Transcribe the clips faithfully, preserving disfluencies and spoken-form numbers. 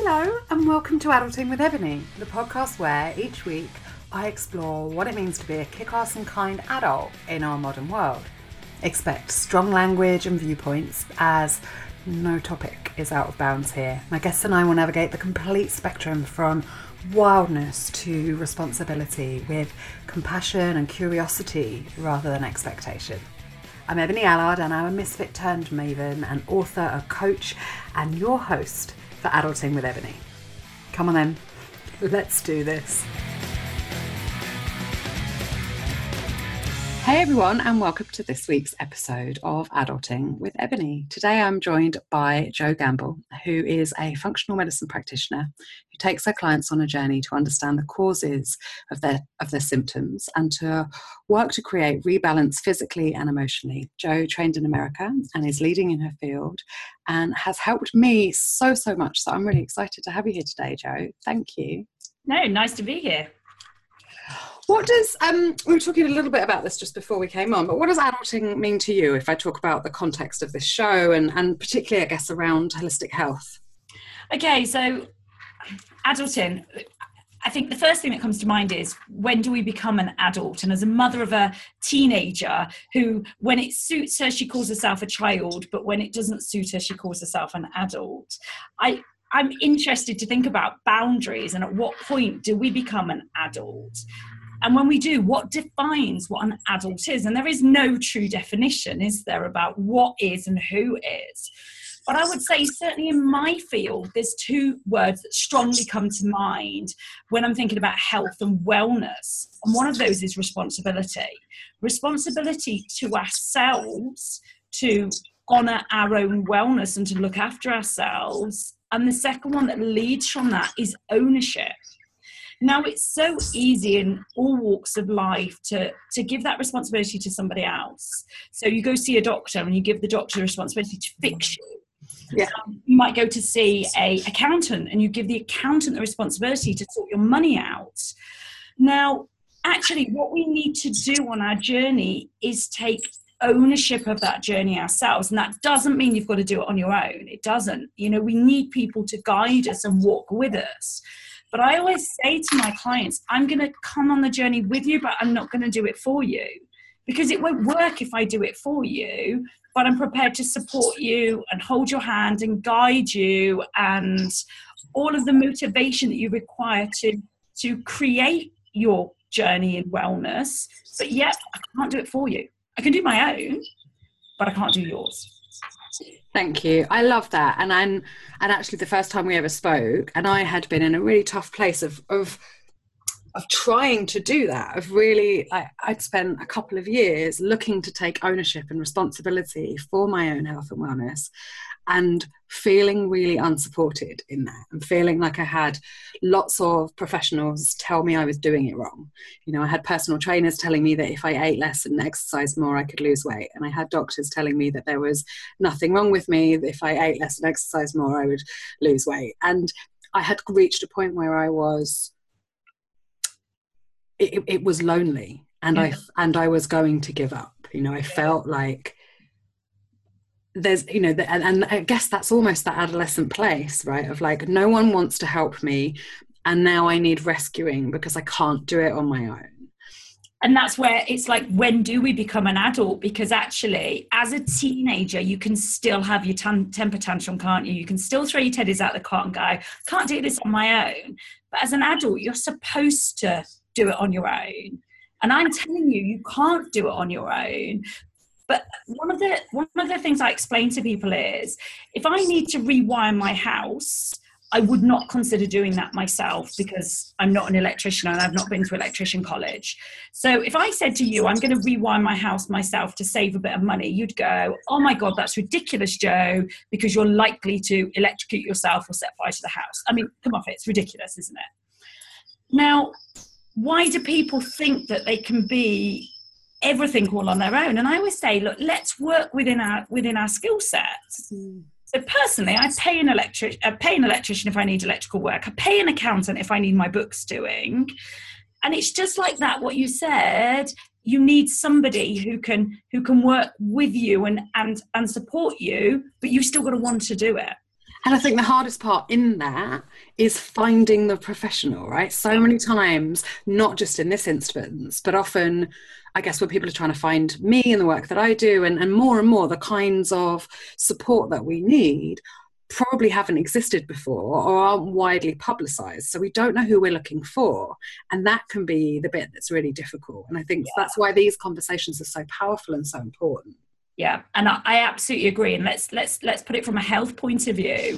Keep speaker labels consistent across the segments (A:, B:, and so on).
A: Hello and welcome to Adulting with Ebony, the podcast where each week I explore what it means to be a kick-ass and kind adult in our modern world. Expect strong language and viewpoints as no topic is out of bounds here. My guests and I will navigate the complete spectrum from wildness to responsibility with compassion and curiosity rather than expectation. I'm Ebony Allard and I'm a misfit turned maven, an author, a coach and your host for Adulting with Ebony. Come on then, let's do this. Hey everyone, and welcome to this week's episode of Adulting with Ebony. Today I'm joined by Jo Gamble, who is a functional medicine practitioner who takes her clients on a journey to understand the causes of their of their symptoms and to work to create rebalance physically and emotionally. Jo trained in America and is leading in her field and has helped me so, so much. So I'm really excited to have you here today, Jo. Thank you.
B: No, nice to be here.
A: What does, um, we were talking a little bit about this just before we came on, but what does adulting mean to you if I talk about the context of this show and, and particularly, I guess, around holistic health?
B: Okay, so adulting, I think the first thing that comes to mind is when do we become an adult? And as a mother of a teenager who, when it suits her, she calls herself a child, but when it doesn't suit her, she calls herself an adult. I, I'm interested to think about boundaries and at what point do we become an adult? And when we do, what defines what an adult is? And there is no true definition, is there, about what is and who is? But I would say certainly in my field, there's two words that strongly come to mind when I'm thinking about health and wellness. And one of those is responsibility. Responsibility to ourselves, to honour our own wellness and to look after ourselves. And the second one that leads from that is ownership. Now, it's so easy in all walks of life to, to give that responsibility to somebody else. So you go see a doctor and you give the doctor the responsibility to fix you.
A: Yeah.
B: Um, you might go to see an accountant and you give the accountant the responsibility to sort your money out. Now, actually, what we need to do on our journey is take ownership of that journey ourselves. And that doesn't mean you've got to do it on your own. It doesn't. You know, we need people to guide us and walk with us. But I always say to my clients, I'm going to come on the journey with you, but I'm not going to do it for you because it won't work if I do it for you, but I'm prepared to support you and hold your hand and guide you and all of the motivation that you require to, to create your journey in wellness. But yet I can't do it for you. I can do my own, but I can't do yours.
A: Thank you. I love that. And I'm, and actually the first time we ever spoke, and I had been in a really tough place of of of trying to do that, of really, I, I'd spent a couple of years looking to take ownership and responsibility for my own health and wellness and feeling really unsupported in that and feeling like I had lots of professionals tell me I was doing it wrong. You know, I had personal trainers telling me that if I ate less and exercised more, I could lose weight. And I had doctors telling me that there was nothing wrong with me. If I ate less and exercised more, I would lose weight. And I had reached a point where I was, it, it was lonely and yeah. I, and I was going to give up. You know, I felt like, there's, you know, the, and, and I guess that's almost that adolescent place, right? Of like, no one wants to help me. And now I need rescuing because I can't do it on my own.
B: And that's where it's like, when do we become an adult? Because actually, as a teenager, you can still have your t- temper tantrum, can't you? You can still throw your teddies out the cot and go, can't do this on my own. But as an adult, you're supposed to do it on your own. And I'm telling you, you can't do it on your own. But one of the one of the things I explain to people is, if I need to rewire my house, I would not consider doing that myself because I'm not an electrician and I've not been to electrician college. So if I said to you, I'm going to rewire my house myself to save a bit of money, you'd go, oh my God, that's ridiculous, Jo, because you're likely to electrocute yourself or set fire to the house. I mean, come off it, it's ridiculous, isn't it? Now, why do people think that they can be everything all on their own? And I always say, look, let's work within our within our skill sets. Mm. So personally, I pay an electric, I pay an electrician if I need electrical work. I pay an accountant if I need my books doing. And it's just like that, what you said. You need somebody who can who can work with you and and and support you, but you still got to want to do it.
A: And I think the hardest part in that is finding the professional, right? So many times, not just in this instance, but often, I guess, when people are trying to find me and the work that I do, and, and more and more the kinds of support that we need probably haven't existed before or aren't widely publicized. So we don't know who we're looking for. And that can be the bit that's really difficult. And I think yeah. that's why these conversations are so powerful and so important.
B: Yeah, and I, I absolutely agree. And let's let's let's put it from a health point of view.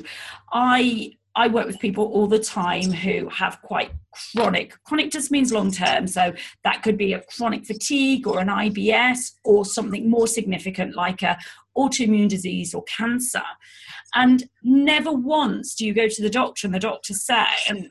B: I I work with people all the time who have quite chronic. Chronic just means long term. So that could be a chronic fatigue or an I B S or something more significant like a autoimmune disease or cancer. And never once do you go to the doctor and the doctor say,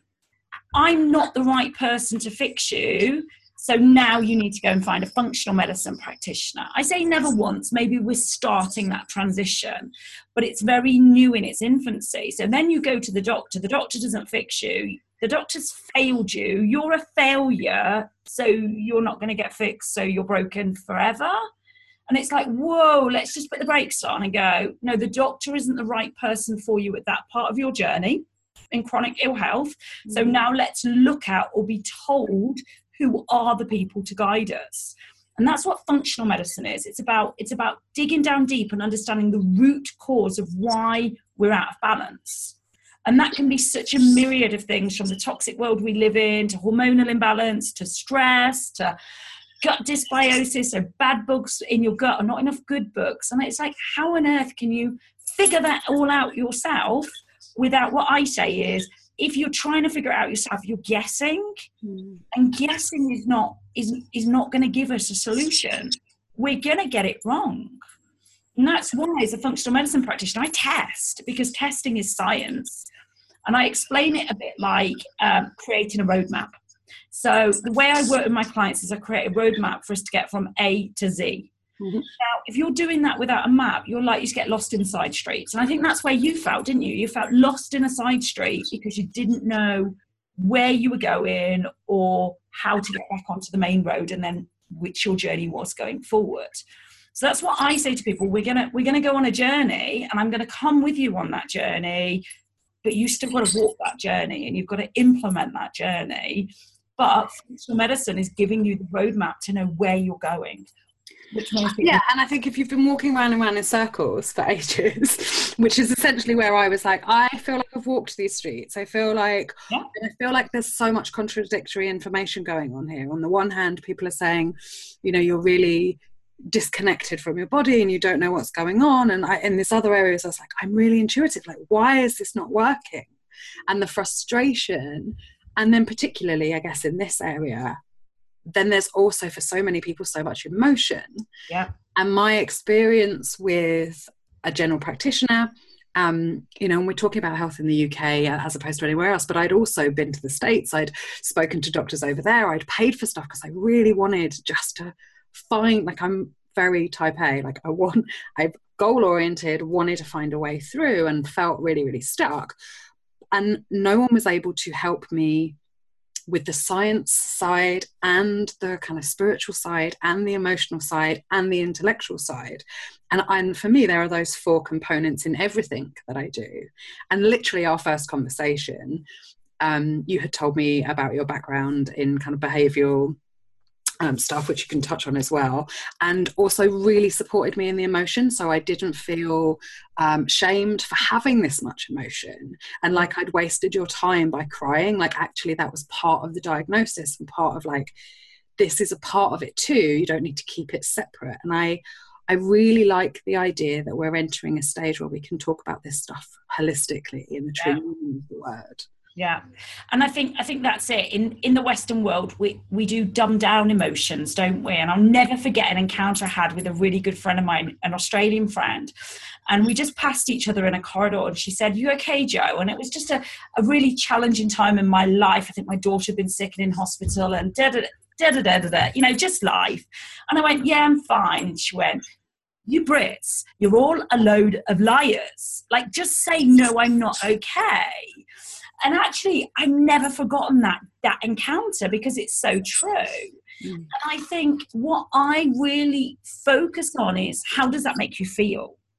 B: I'm not the right person to fix you, so now you need to go and find a functional medicine practitioner. I say never once, maybe we're starting that transition, but it's very new in its infancy. So then you go to the doctor, the doctor doesn't fix you, the doctor's failed you, you're a failure, so you're not going to get fixed, so you're broken forever. And it's like, whoa, let's just put the brakes on and go, no, the doctor isn't the right person for you at that part of your journey in chronic ill health. Mm-hmm. So now let's look at or be told who are the people to guide us. And that's what functional medicine is. It's about, it's about digging down deep and understanding the root cause of why we're out of balance. And that can be such a myriad of things, from the toxic world we live in, to hormonal imbalance, to stress, to gut dysbiosis, so bad bugs in your gut or not enough good bugs. And it's like, how on earth can you figure that all out yourself without, what I say is, if you're trying to figure it out yourself, you're guessing, mm. and guessing is not is is not going to give us a solution. We're going to get it wrong. And that's why, as a functional medicine practitioner, I test, because testing is science. And I explain it a bit like um, creating a roadmap. So the way I work with my clients is I create a roadmap for us to get from A to Z. Mm-hmm. Now, if you're doing that without a map, you're likely to get lost in side streets. And I think that's where you felt, didn't you? You felt lost in a side street because you didn't know where you were going or how to get back onto the main road, and then which your journey was going forward. So that's what I say to people. We're gonna we're gonna go on a journey, and I'm gonna come with you on that journey, but you still got to walk that journey, and you've got to implement that journey. But functional medicine is giving you the roadmap to know where you're going. Which
A: yeah, and I think if you've been walking around and around in circles for ages, which is essentially where I was like, I feel like I've walked these streets. I feel like yeah. I feel like there's so much contradictory information going on here. On the one hand, people are saying, you know, you're really disconnected from your body and you don't know what's going on. And I, in this other areas, I was like, I'm really intuitive. Like, why is this not working? And the frustration, and then particularly, I guess, in this area, then there's also, for so many people, so much emotion.
B: Yeah.
A: And my experience with a general practitioner, um, you know, and we're talking about health in the U K as opposed to anywhere else, but I'd also been to the States. I'd spoken to doctors over there. I'd paid for stuff because I really wanted just to find, like, I'm very type A, like I want, I'm goal oriented, wanted to find a way through, and felt really, really stuck. And no one was able to help me with the science side and the kind of spiritual side and the emotional side and the intellectual side. And, and for me, there are those four components in everything that I do. And literally our first conversation, um, you had told me about your background in kind of behavioural Um, stuff, which you can touch on as well, and also really supported me in the emotion, so I didn't feel um, shamed for having this much emotion and like I'd wasted your time by crying. Like, actually that was part of the diagnosis and part of, like, this is a part of it too, you don't need to keep it separate. And I I really like the idea that we're entering a stage where we can talk about this stuff holistically in the true meaning of the word.
B: Yeah. And I think I think that's it. In in the Western world, we, we do dumb down emotions, don't we? And I'll never forget an encounter I had with a really good friend of mine, an Australian friend. And we just passed each other in a corridor, and she said, "You okay, Jo?" And it was just a, a really challenging time in my life. I think my daughter had been sick and in hospital, and da da da da da da da, you know, just life. And I went, "Yeah, I'm fine." And she went, "You Brits, you're all a load of liars. Like, just say, no, I'm not okay." And actually, I've never forgotten that that encounter, because it's so true. Mm. And I think what I really focus on is, how does that make you feel?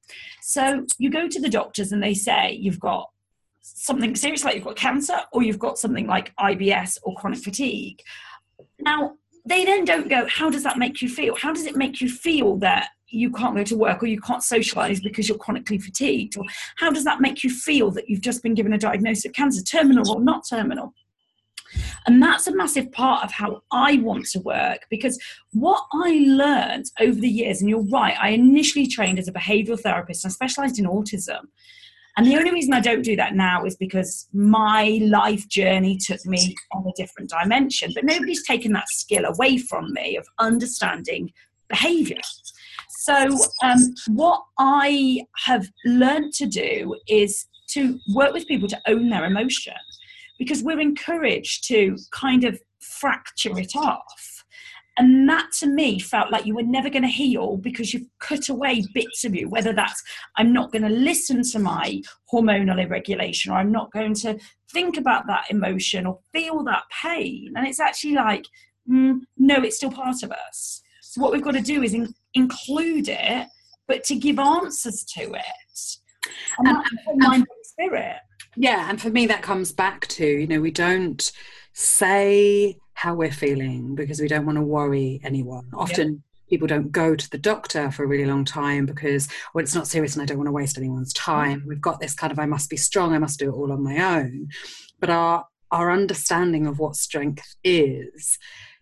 B: So you go to the doctors and they say you've got something serious, like you've got cancer, or you've got something like I B S or chronic fatigue. Now, they then don't go, how does that make you feel? How does it make you feel that you can't go to work or you can't socialise because you're chronically fatigued? Or how does that make you feel that you've just been given a diagnosis of cancer, terminal or not terminal? And that's a massive part of how I want to work, because what I learned over the years, and you're right, I initially trained as a behavioural therapist. I specialised in autism. And the only reason I don't do that now is because my life journey took me on a different dimension. But nobody's taken that skill away from me of understanding behaviour. So um, what I have learned to do is to work with people to own their emotion, because we're encouraged to kind of fracture it off. And that to me felt like you were never going to heal because you've cut away bits of you, whether that's I'm not going to listen to my hormonal irregulation, or I'm not going to think about that emotion or feel that pain. And it's actually like, mm, no, it's still part of us. So what we've got to do is in, include it, but to give answers to it. And, and that's and, mind and spirit.
A: Yeah, and for me that comes back to, you know, we don't say how we're feeling because we don't want to worry anyone. Often yep. people don't go to the doctor for a really long time because, well, it's not serious and I don't want to waste anyone's time. We've got this kind of, I must be strong, I must do it all on my own. But our our understanding of what strength is,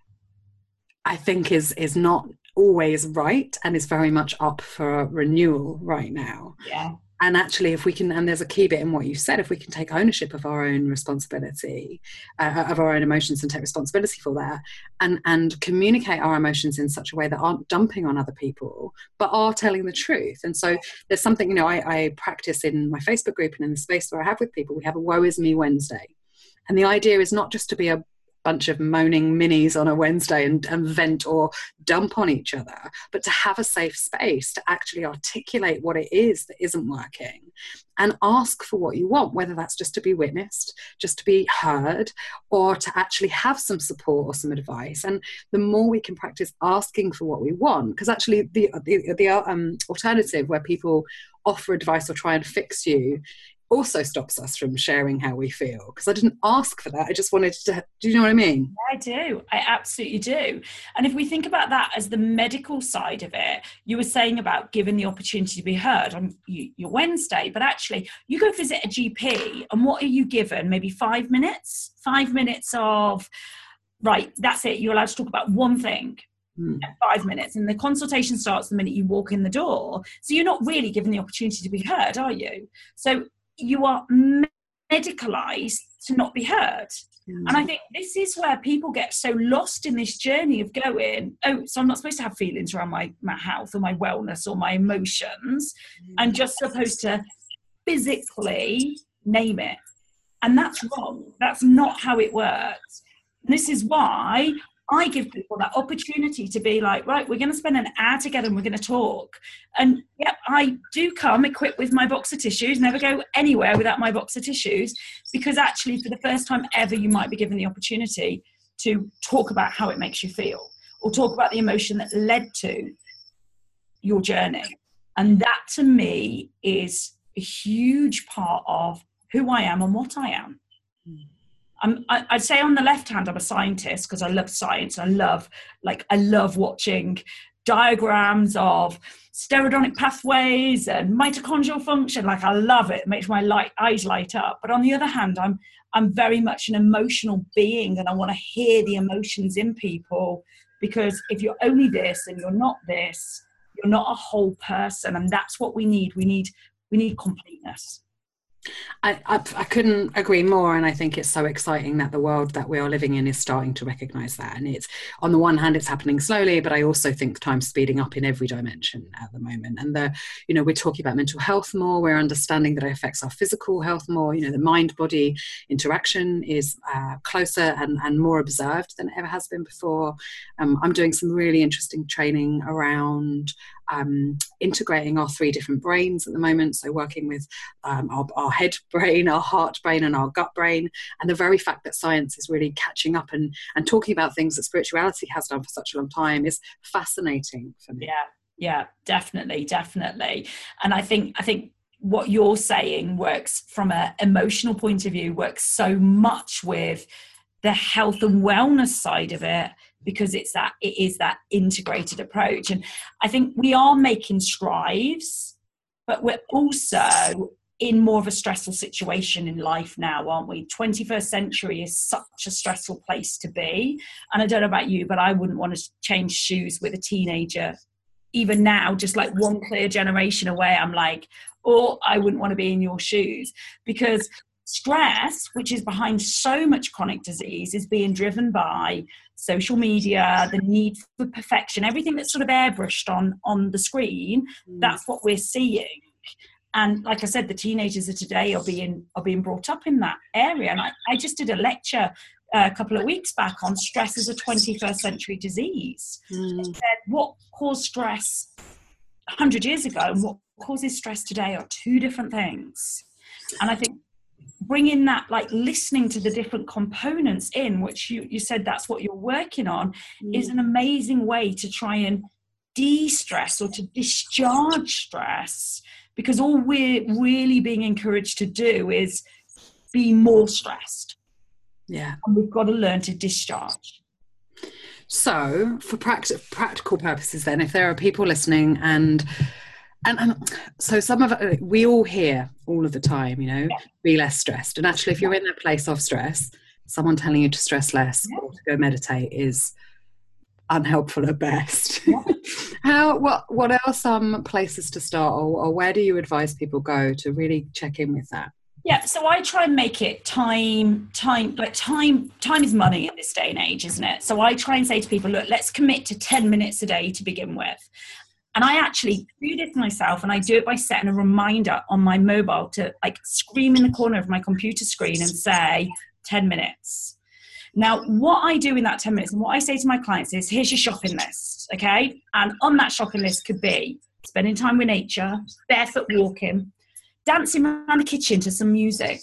A: I think is is not always right, and is very much up for renewal right now.
B: Yeah.
A: And actually, if we can, and there's a key bit in what you said, if we can take ownership of our own responsibility, uh, of our own emotions, and take responsibility for that, and, and communicate our emotions in such a way that aren't dumping on other people, but are telling the truth. And so there's something, you know, I, I practice in my Facebook group and in the space where I have with people, we have a Woe Is Me Wednesday. And the idea is not just to be a bunch of moaning minis on a Wednesday and, and vent or dump on each other, but to have a safe space to actually articulate what it is that isn't working and ask for what you want, whether that's just to be witnessed, just to be heard, or to actually have some support or some advice. And the more we can practice asking for what we want, because actually the, the, the um, alternative where people offer advice or try and fix you also stops us from sharing how we feel, because I didn't ask for that. I just wanted to, do you know what I mean?
B: I do. I absolutely do. And if we think about that as the medical side of it, you were saying about giving the opportunity to be heard on your Wednesday, but actually you go visit a G P and what are you given? Maybe five minutes, five minutes of, right, that's it. You're allowed to talk about one thing. Hmm. Five minutes, and the consultation starts the minute you walk in the door. So you're not really given the opportunity to be heard, are you? So you are medicalized to not be heard. Mm. And I think this is where people get so lost in this journey of going, oh, so I'm not supposed to have feelings around my, my health or my wellness or my emotions. Mm. I'm just supposed to physically name it. And that's wrong. That's not how it works. And this is why I give people that opportunity to be like, right, we're going to spend an hour together and we're going to talk. And yeah, I do come equipped with my box of tissues, never go anywhere without my box of tissues, because actually for the first time ever, you might be given the opportunity to talk about how it makes you feel, or talk about the emotion that led to your journey. And that to me is a huge part of who I am and what I am. Mm. I'm, I'd say on the left hand, I'm a scientist because I love science. I love, like, I love watching diagrams of steroidonic pathways and mitochondrial function. Like, I love it. It makes my light, eyes light up. But on the other hand, I'm, I'm very much an emotional being, and I want to hear the emotions in people, because if you're only this and you're not this, you're not a whole person. And that's what we need. We need, we need completeness.
A: I, I, I couldn't agree more, and I think it's so exciting that the world that we are living in is starting to recognise that. And it's, on the one hand, it's happening slowly, but I also think time's speeding up in every dimension at the moment. And the, you know, we're talking about mental health more. We're understanding that it affects our physical health more. You know, the mind-body interaction is uh, closer and, and more observed than it ever has been before. Um, I'm doing some really interesting training around um, integrating our three different brains at the moment. So working with um, our, our head brain, our heart brain, and our gut brain. And the very fact that science is really catching up and, and talking about things that spirituality has done for such a long time is fascinating for me.
B: Yeah. Yeah, definitely, definitely. And I think, I think what you're saying works from an emotional point of view, works so much with the health and wellness side of it, because it's that, it is that integrated approach. And I think we are making strides, but we're also in more of a stressful situation in life now, aren't we? twenty-first century is such a stressful place to be. And I don't know about you, but I wouldn't want to change shoes with a teenager. Even now, just like one clear generation away, I'm like, oh, I wouldn't want to be in your shoes, because stress, which is behind so much chronic disease, is being driven by social media, the need for perfection, everything that's sort of airbrushed on, on the screen. Mm. That's what we're seeing. And like I said, the teenagers of today are being are being brought up in that area. And I, I just did a lecture uh, a couple of weeks back on stress as a twenty-first century disease. Mm. Said what caused stress one hundred years ago and what causes stress today are two different things. And I think bringing that, like listening to the different components in, which you, you said that's what you're working on, mm. is an amazing way to try and de-stress or to discharge stress. Because all we're really being encouraged to do is be more stressed.
A: Yeah.
B: And we've got to learn to discharge.
A: So for practi- practical purposes then, if there are people listening and, and, and so some of we all hear all of the time, you know, yeah. be less stressed. And actually, if you're in that place of stress, someone telling you to stress less yeah. or to go meditate is unhelpful at best. Yeah. How what what are some places to start, or, or where do you advise people go to really check in with that?
B: Yeah, so I try and make it time, time, like time, time is money in this day and age, isn't it? So I try and say to people, look, let's commit to ten minutes a day to begin with. And I actually do this myself, and I do it by setting a reminder on my mobile to like scream in the corner of my computer screen and say ten minutes. Now, what I do in that ten minutes and what I say to my clients is, here's your shopping list, okay? And on that shopping list could be spending time with nature, barefoot walking, dancing around the kitchen to some music.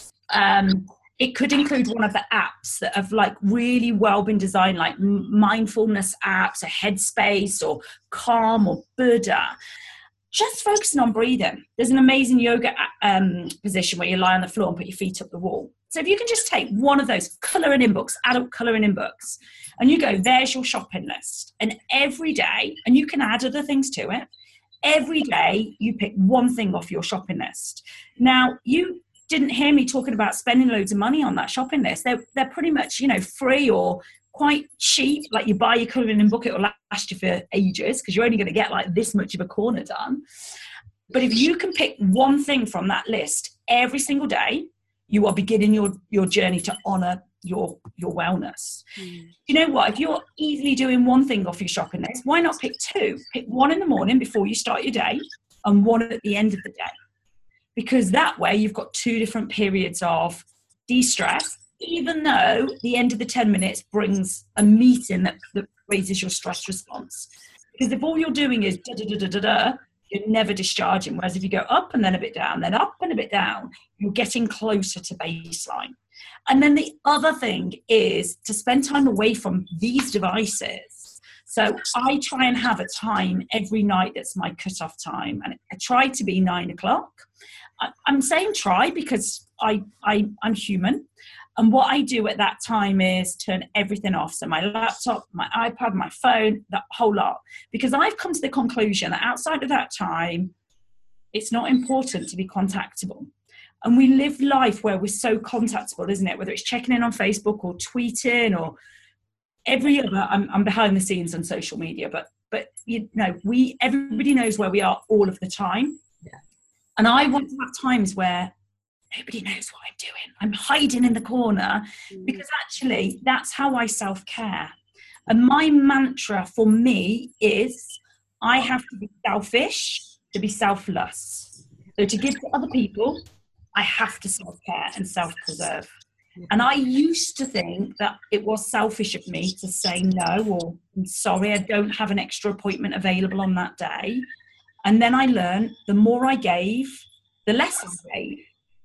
B: Um, it could include one of the apps that have like really well been designed, like mindfulness apps, or Headspace, or Calm, or Buddha. Just focusing on breathing. There's an amazing yoga um, position where you lie on the floor and put your feet up the wall. So if you can just take one of those colouring in books, adult colouring in books, and you go, there's your shopping list. And every day, and you can add other things to it, every day you pick one thing off your shopping list. Now, you didn't hear me talking about spending loads of money on that shopping list. They're, they're pretty much, you know, free or quite cheap. Like you buy your colouring in book, it will last you for ages because you're only going to get like this much of a corner done. But if you can pick one thing from that list every single day, you are beginning your, your journey to honour your your wellness. Mm. You know what? If you're easily doing one thing off your shopping list, why not pick two? Pick one in the morning before you start your day and one at the end of the day. Because that way you've got two different periods of de-stress, even though the end of the ten minutes brings a meeting that, that raises your stress response. Because if all you're doing is da-da-da-da-da-da, you're never discharging. Whereas if you go up and then a bit down, then up and a bit down, you're getting closer to baseline. And then the other thing is to spend time away from these devices. So I try and have a time every night that's my cutoff time. And I try to be nine o'clock. I'm saying try because I, I, I'm human. And what I do at that time is turn everything off. So my laptop, my iPad, my phone, that whole lot. Because I've come to the conclusion that outside of that time, it's not important to be contactable. And we live life where we're so contactable, isn't it? Whether it's checking in on Facebook or tweeting or every other, I'm, I'm behind the scenes on social media, but, but you know, we, everybody knows where we are all of the time.
A: Yeah.
B: And I want to have times where nobody knows what I'm doing. I'm hiding in the corner mm. because actually that's how I self-care. And my mantra for me is I have to be selfish to be selfless. So to give to other people, I have to self-care and self-preserve. And I used to think that it was selfish of me to say no, or I'm sorry, I don't have an extra appointment available on that day. And then I learned the more I gave, the less I gave.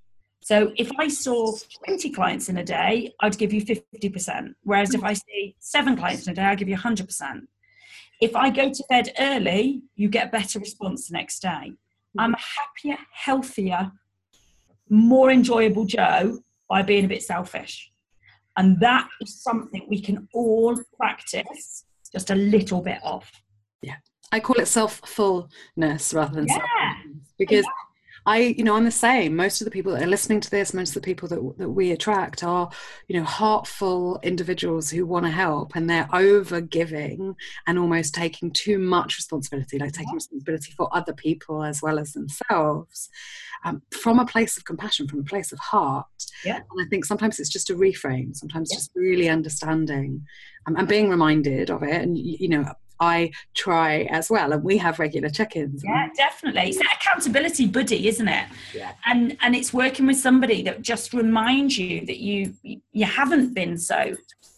B: So if I saw twenty clients in a day, I'd give you fifty percent. Whereas if I see seven clients in a day, I'd give you one hundred percent. If I go to bed early, you get a better response the next day. I'm a happier, healthier, more enjoyable Jo by being a bit selfish. And that is something we can all practice just a little bit of.
A: Yeah. I call it self-fullness rather than
B: yeah.
A: self-fullness, because yeah. I, you know, I'm the same. Most of the people that are listening to this, most of the people that, that we attract are, you know, heartful individuals who want to help, and they're over giving and almost taking too much responsibility, like taking responsibility for other people as well as themselves, um, from a place of compassion, from a place of heart.
B: Yeah.
A: And I think sometimes it's just a reframe, sometimes yeah. just really understanding um, and being reminded of it. And, you know, I try as well, and we have regular check-ins.
B: Yeah, definitely. It's that accountability buddy, isn't it?
A: Yeah.
B: And and it's working with somebody that just reminds you that you you haven't been so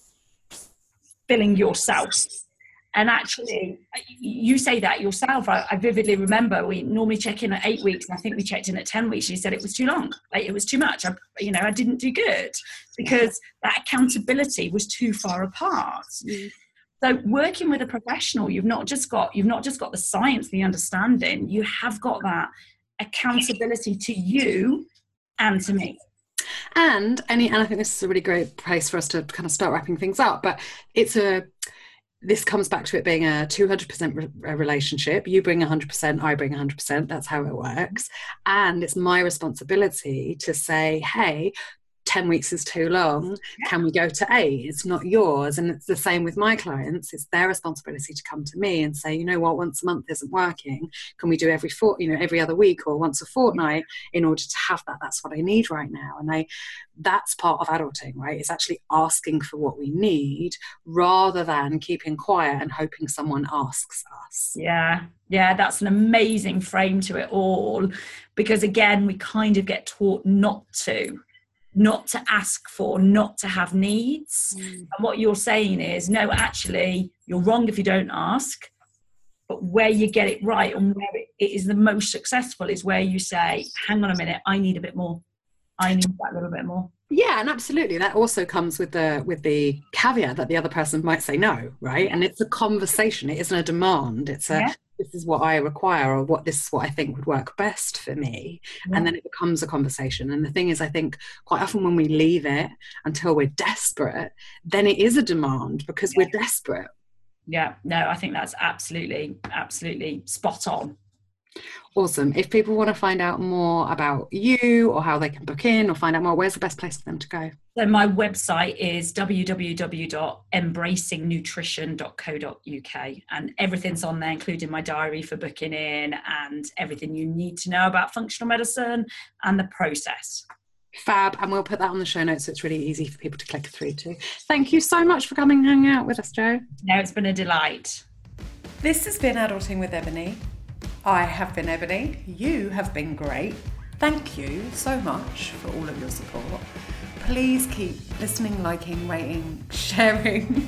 B: filling yourself. And actually, you say that yourself. I, I vividly remember we normally check in at eight weeks, and I think we checked in at ten weeks. You said it was too long, like it was too much. I, you know, I didn't do good because that accountability was too far apart. Mm. So working with a professional, you've not just got you've not just got the science, the understanding, you have got that accountability to you and to me.
A: And any and I think this is a really great place for us to kind of start wrapping things up. But it's a this comes back to it being a two hundred percent re- relationship. You bring one hundred percent, I bring one hundred percent. That's how it works. And it's my responsibility to say, hey, ten weeks is too long. Can we go to eight? It's not yours. And it's the same with my clients. It's their responsibility to come to me and say, you know what, once a month isn't working. Can we do every fort, you know, every other week or once a fortnight in order to have that? That's what I need right now. And I, that's part of adulting, right? It's actually asking for what we need rather than keeping quiet and hoping someone asks us.
B: Yeah. Yeah. That's an amazing frame to it all, because again, we kind of get taught not to. not to ask for, not to have needs. Mm. And what you're saying is, no, actually, you're wrong if you don't ask, but where you get it right and where it, it is the most successful is where you say, hang on a minute, I need a bit more. I need that little bit more.
A: Yeah, and absolutely. That also comes with the with the caveat that the other person might say no, right? And it's a conversation. It isn't a demand. It's a, yeah. this is what I require, or what this is what I think would work best for me. Yeah. And then it becomes a conversation. And the thing is, I think quite often when we leave it until we're desperate, then it is a demand because yeah. we're desperate.
B: Yeah, no, I think that's absolutely, absolutely spot on.
A: Awesome. If people want to find out more about you or how they can book in or find out more, where's the best place for them to go?
B: So my website is w w w dot embracing nutrition dot co dot u k, and everything's on there, including my diary for booking in and everything you need to know about functional medicine and the process.
A: Fab. And we'll put that on the show notes so it's really easy for people to click through to. Thank you so much for coming and hanging out with us, Jo.
B: No, it's been a delight.
A: This has been Adulting with Ebony. I have been Ebony. You have been great. Thank you so much for all of your support. Please keep listening, liking, rating, sharing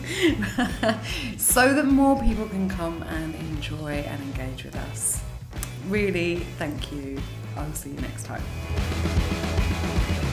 A: so that more people can come and enjoy and engage with us. Really, thank you. I'll see you next time.